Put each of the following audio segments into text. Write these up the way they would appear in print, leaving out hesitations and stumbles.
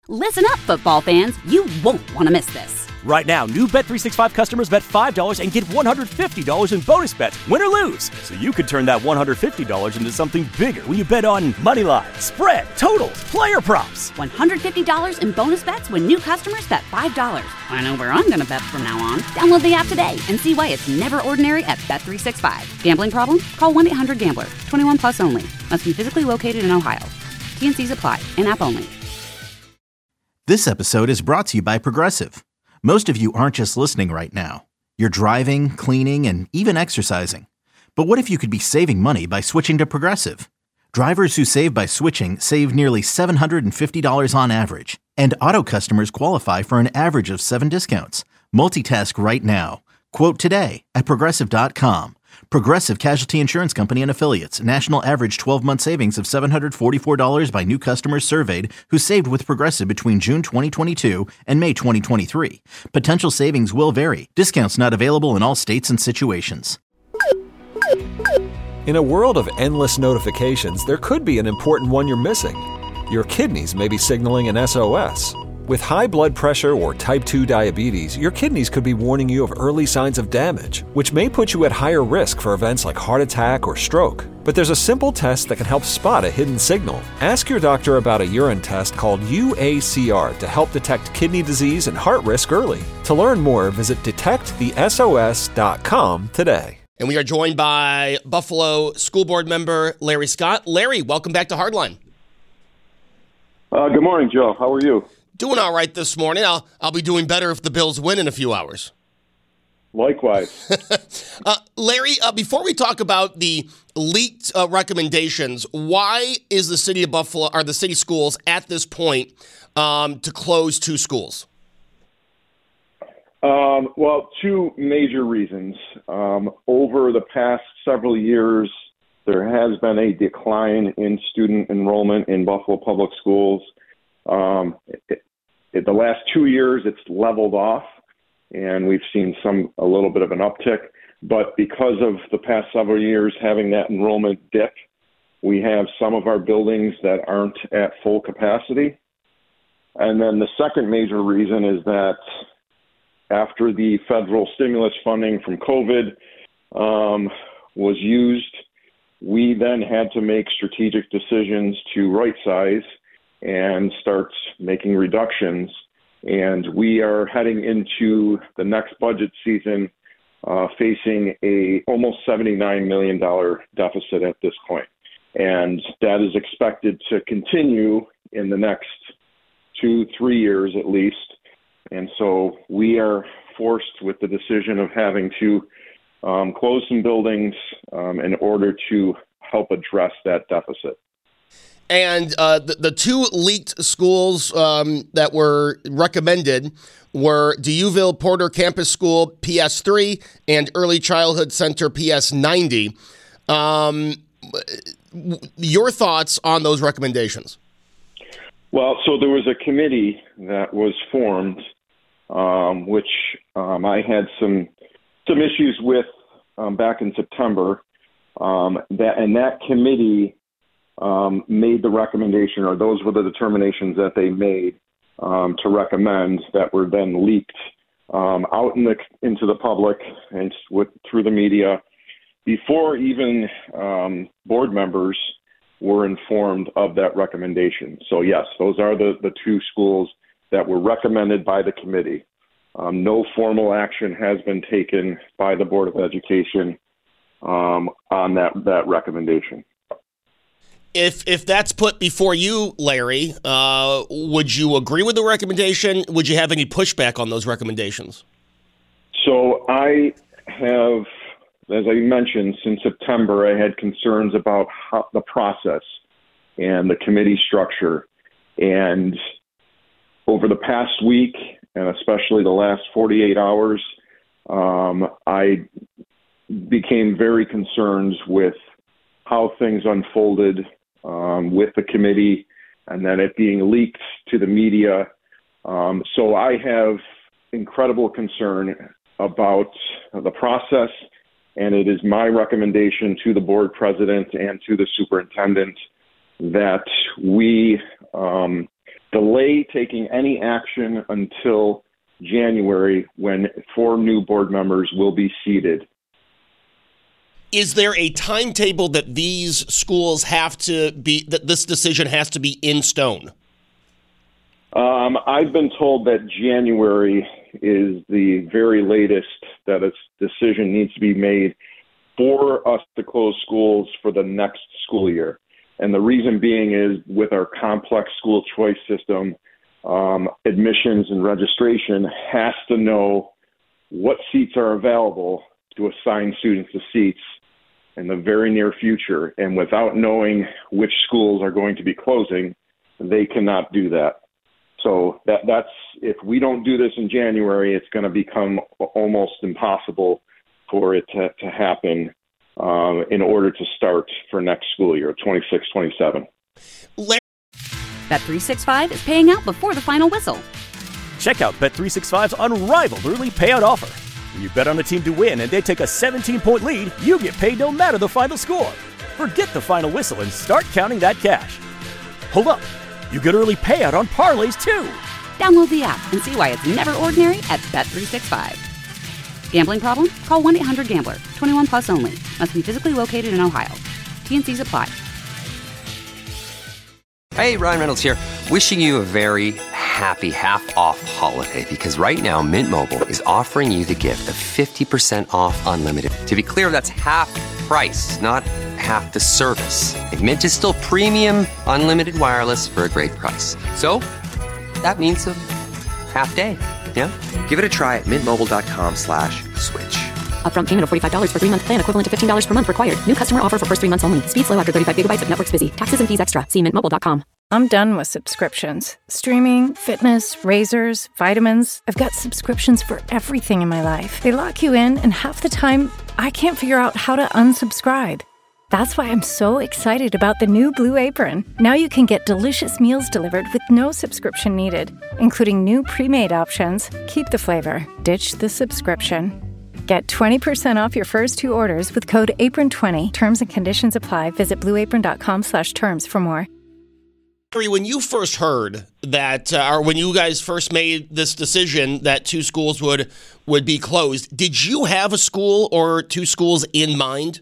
Listen up, football fans. You won't want to miss this. Right now, new Bet365 customers bet $5 and get $150 in bonus bets, win or lose. So you could turn that $150 into something bigger when you bet on money line, spread, totals, player props. $150 in bonus bets when new customers bet $5. I know where I'm going to bet from now on. Download the app today and see why it's never ordinary at Bet365. Gambling problem? Call 1-800-GAMBLER. 21 plus only. Must be physically located in Ohio. T&Cs apply. In-app only. This episode is brought to you by Progressive. Most of you aren't just listening right now. You're driving, cleaning, and even exercising. But what if you could be saving money by switching to Progressive? Drivers who save by switching save nearly $750 on average. And auto customers qualify for an average of 7 discounts. Multitask right now. Quote today at Progressive.com. Progressive Casualty Insurance Company and Affiliates. National average 12-month savings of $744 by new customers surveyed who saved with Progressive between June 2022 and May 2023. Potential savings will vary. Discounts not available in all states and situations. In a world of endless notifications, there could be an important one you're missing. Your kidneys may be signaling an SOS. With high blood pressure or type 2 diabetes, your kidneys could be warning you of early signs of damage, which may put you at higher risk for events like heart attack or stroke. But there's a simple test that can help spot a hidden signal. Ask your doctor about a urine test called UACR to help detect kidney disease and heart risk early. To learn more, visit detectthesos.com today. And we are joined by Buffalo School Board member Larry Scott. Larry, welcome back to Hardline. Good morning, Joe. How are you? Doing all right this morning. I'll be doing better if the Bills win in a few hours. Likewise. Larry, before we talk about the leaked recommendations, why is the city of Buffalo, or the city schools at this point, to close 2 schools? Well, 2 major reasons. Over the past several years, there has been a decline in student enrollment in Buffalo Public Schools. The last 2 years, it's leveled off, and we've seen a little bit of an uptick. But because of the past several years having that enrollment dip, we have some of our buildings that aren't at full capacity. And then the second major reason is that after the federal stimulus funding from COVID was used, we then had to make strategic decisions to right-size and start making reductions. And we are heading into the next budget season facing a almost $79 million deficit at this point. And that is expected to continue in the next 2-3 years at least. And so we are forced with the decision of having to close some buildings in order to help address that deficit. And the 2 leaked schools that were recommended were DeUville Porter Campus School PS3 and Early Childhood Center PS90. Your thoughts on those recommendations? Well, so there was a committee that was formed, which I had some issues with back in September. That committee made the recommendation, or those were the determinations that they made to recommend, that were then leaked out into the public and through the media before even board members were informed of that recommendation. So yes, those are the 2 schools that were recommended by the committee. No formal action has been taken by the Board of Education on that recommendation. If that's put before you, Larry, would you agree with the recommendation? Would you have any pushback on those recommendations? So I have, as I mentioned, since September, I had concerns about the process and the committee structure. And over the past week, and especially the last 48 hours, I became very concerned with how things unfolded with the committee, and then it being leaked to the media. So I have incredible concern about the process, and it is my recommendation to the board president and to the superintendent that we delay taking any action until January, when 4 new board members will be seated. Is there a timetable that these schools have to be, that this decision has to be in stone? I've been told that January is the very latest that a decision needs to be made for us to close schools for the next school year. And the reason being is, with our complex school choice system, admissions and registration has to know what seats are available to assign students to seats in the very near future. And without knowing which schools are going to be closing, they cannot do that. So that's if we don't do this in January, it's going to become almost impossible for it to happen in order to start for next school year, 26-27. Bet365 is paying out before the final whistle. Check out Bet365's unrivaled early payout offer. When you bet on a team to win and they take a 17-point lead, you get paid no matter the final score. Forget the final whistle and start counting that cash. Hold up. You get early payout on parlays, too. Download the app and see why it's never ordinary at Bet365. Gambling problem? Call 1-800-GAMBLER. 21 plus only. Must be physically located in Ohio. T&Cs apply. Hey, Ryan Reynolds here. Wishing you a very happy half-off holiday, because right now Mint Mobile is offering you the gift of 50% off unlimited. To be clear, that's half price, not half the service. And Mint is still premium unlimited wireless for a great price. So that means a half day. Yeah? Give it a try at mintmobile.com/switch. Upfront payment of $45 for 3-month plan, equivalent to $15 per month required. New customer offer for first 3 months only. Speed slow after 35 gigabytes if network's busy. Taxes and fees extra. See mintmobile.com. I'm done with subscriptions. Streaming, fitness, razors, vitamins. I've got subscriptions for everything in my life. They lock you in, and half the time, I can't figure out how to unsubscribe. That's why I'm so excited about the new Blue Apron. Now you can get delicious meals delivered with no subscription needed, including new pre-made options. Keep the flavor. Ditch the subscription. Get 20% off your first 2 orders with code APRON20. Terms and conditions apply. Visit blueapron.com/terms for more. When you first heard that, or when you guys first made this decision that 2 schools would be closed, did you have a school or 2 schools in mind?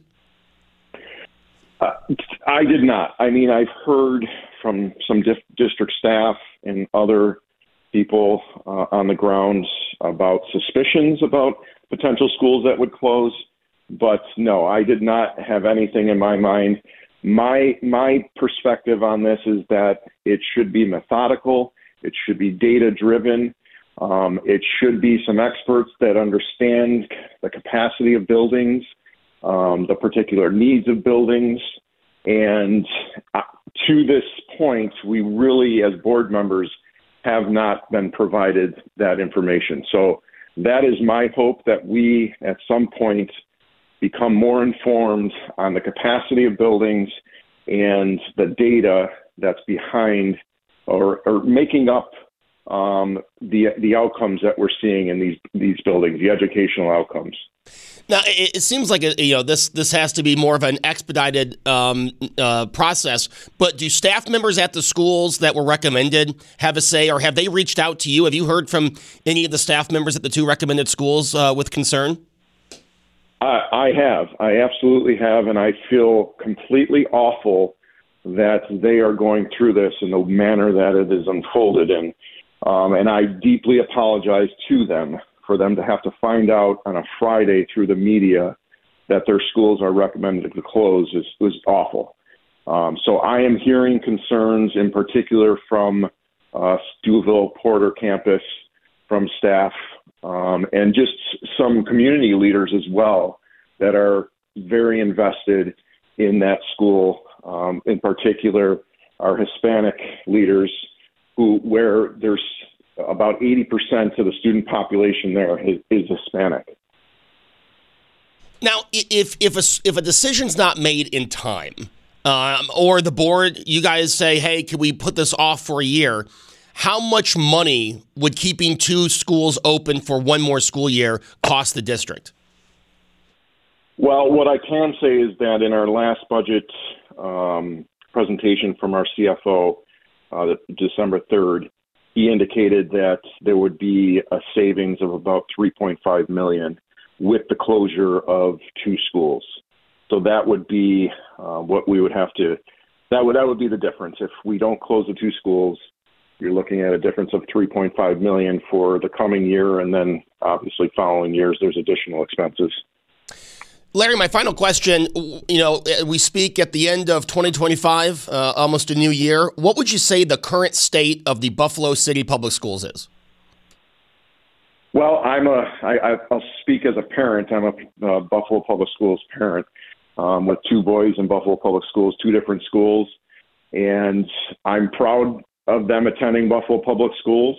I did not. I mean, I've heard from some district staff and other people on the ground about suspicions about potential schools that would close. But no, I did not have anything in my mind. My perspective on this is that it should be methodical. It should be data-driven. It should be some experts that understand the capacity of buildings, the particular needs of buildings. And to this point, we really, as board members, have not been provided that information. So that is my hope, that we, at some point, become more informed on the capacity of buildings and the data that's behind or making up the outcomes that we're seeing in these buildings, the educational outcomes. Now, it seems like this has to be more of an expedited process, but do staff members at the schools that were recommended have a say, or have they reached out to you? Have you heard from any of the staff members at the 2 recommended schools with concern? I have. I absolutely have, and I feel completely awful that they are going through this in the manner that it is unfolded in. And I deeply apologize to them for them to have to find out on a Friday through the media that their schools are recommended to close was awful. So I am hearing concerns in particular from Steubenville Porter campus, from staff, and just some community leaders as well that are very invested in that school, in particular our Hispanic leaders, where there's about 80% of the student population there is Hispanic. Now, if a decision's not made in time, or the board, you guys say, hey, can we put this off for a year? How much money would keeping 2 schools open for 1 more school year cost the district? Well, what I can say is that in our last budget presentation from our CFO, December 3rd, he indicated that there would be a savings of about $3.5 million with the closure of 2 schools. So that would be what we would have to. That would be the difference. If we don't close the 2 schools, you're looking at a difference of $3.5 million for the coming year, and then obviously following years there's additional expenses. Larry, my final question, we speak at the end of 2025, almost a new year. What would you say the current state of the Buffalo City Public Schools is? Well, I'll speak as a parent. I'm a Buffalo Public Schools parent with 2 boys in Buffalo Public Schools, 2 different schools, and I'm proud of them attending Buffalo Public Schools.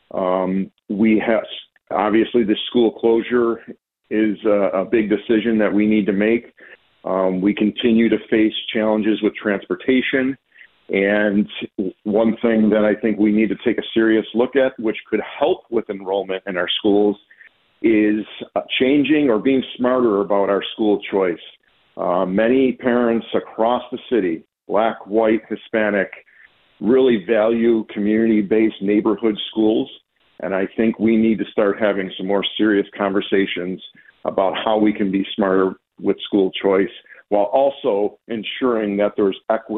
We have, obviously, the school closure is a big decision that we need to make. We continue to face challenges with transportation. And one thing that I think we need to take a serious look at, which could help with enrollment in our schools, is changing or being smarter about our school choice. Many parents across the city, Black, white, Hispanic, really value community-based neighborhood schools. And I think we need to start having some more serious conversations about how we can be smarter with school choice while also ensuring that there's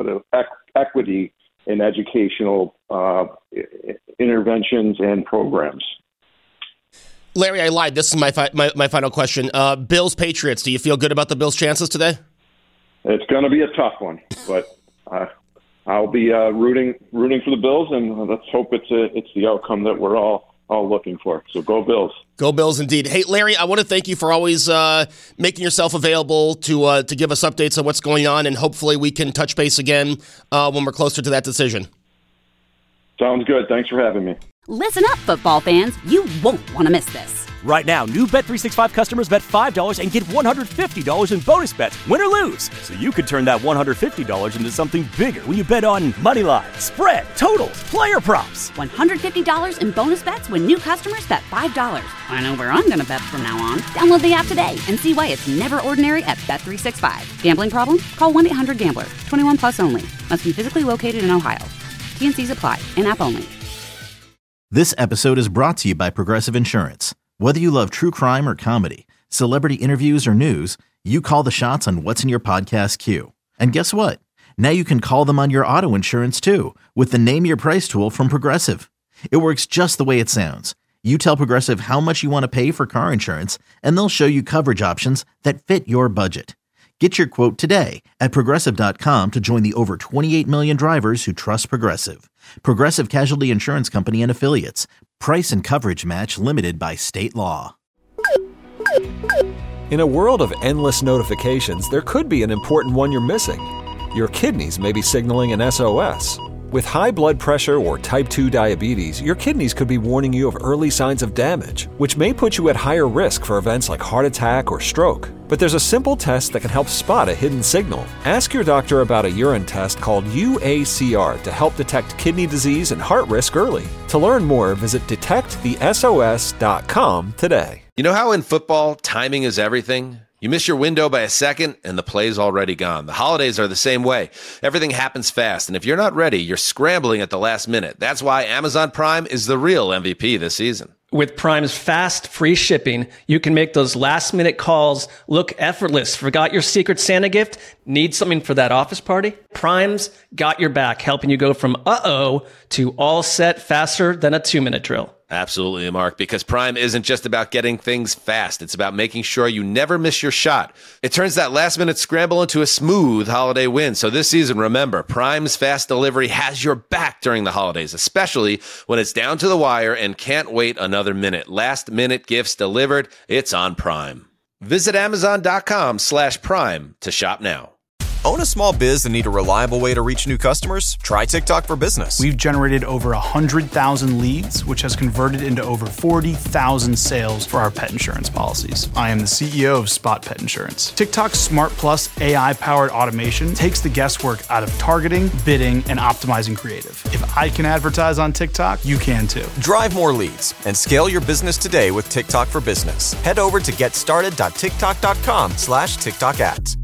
equity in educational interventions and programs. Larry, I lied. This is my final question. Bills, Patriots, do you feel good about the Bills' chances today? It's going to be a tough one, but I'll be rooting for the Bills, and let's hope it's the outcome that we're all looking for. So go Bills. Go Bills indeed. Hey, Larry, I want to thank you for always making yourself available to give us updates on what's going on, and hopefully we can touch base again when we're closer to that decision. Sounds good. Thanks for having me. Listen up, football fans. You won't want to miss this. Right now, new Bet365 customers bet $5 and get $150 in bonus bets, win or lose. So you could turn that $150 into something bigger when you bet on moneyline, spread, totals, player props. $150 in bonus bets when new customers bet $5. I know where I'm going to bet from now on. Download the app today and see why it's never ordinary at Bet365. Gambling problem? Call 1-800-GAMBLER. 21 plus only. Must be physically located in Ohio. T&Cs apply. In-app only. This episode is brought to you by Progressive Insurance. Whether you love true crime or comedy, celebrity interviews or news, you call the shots on what's in your podcast queue. And guess what? Now you can call them on your auto insurance too with the Name Your Price tool from Progressive. It works just the way it sounds. You tell Progressive how much you want to pay for car insurance, and they'll show you coverage options that fit your budget. Get your quote today at Progressive.com to join the over 28 million drivers who trust Progressive. Progressive Casualty Insurance Company and Affiliates. Price and coverage match limited by state law. In a world of endless notifications, there could be an important one you're missing. Your kidneys may be signaling an SOS. With high blood pressure or type 2 diabetes, your kidneys could be warning you of early signs of damage, which may put you at higher risk for events like heart attack or stroke. But there's a simple test that can help spot a hidden signal. Ask your doctor about a urine test called UACR to help detect kidney disease and heart risk early. To learn more, visit detectthesos.com today. You know how in football, timing is everything? You miss your window by a second, and the play's already gone. The holidays are the same way. Everything happens fast, and if you're not ready, you're scrambling at the last minute. That's why Amazon Prime is the real MVP this season. With Prime's fast, free shipping, you can make those last-minute calls look effortless. Forgot your Secret Santa gift? Need something for that office party? Prime's got your back, helping you go from uh-oh to all set faster than a 2-minute drill. Absolutely, Mark, because Prime isn't just about getting things fast. It's about making sure you never miss your shot. It turns that last-minute scramble into a smooth holiday win. So this season, remember, Prime's fast delivery has your back during the holidays, especially when it's down to the wire and can't wait another minute. Last-minute gifts delivered, it's on Prime. Visit Amazon.com/Prime to shop now. Own a small biz and need a reliable way to reach new customers? Try TikTok for Business. We've generated over 100,000 leads, which has converted into over 40,000 sales for our pet insurance policies. I am the CEO of Spot Pet Insurance. TikTok's Smart Plus AI-powered automation takes the guesswork out of targeting, bidding, and optimizing creative. If I can advertise on TikTok, you can too. Drive more leads and scale your business today with TikTok for Business. Head over to getstarted.tiktok.com/TikTok ads.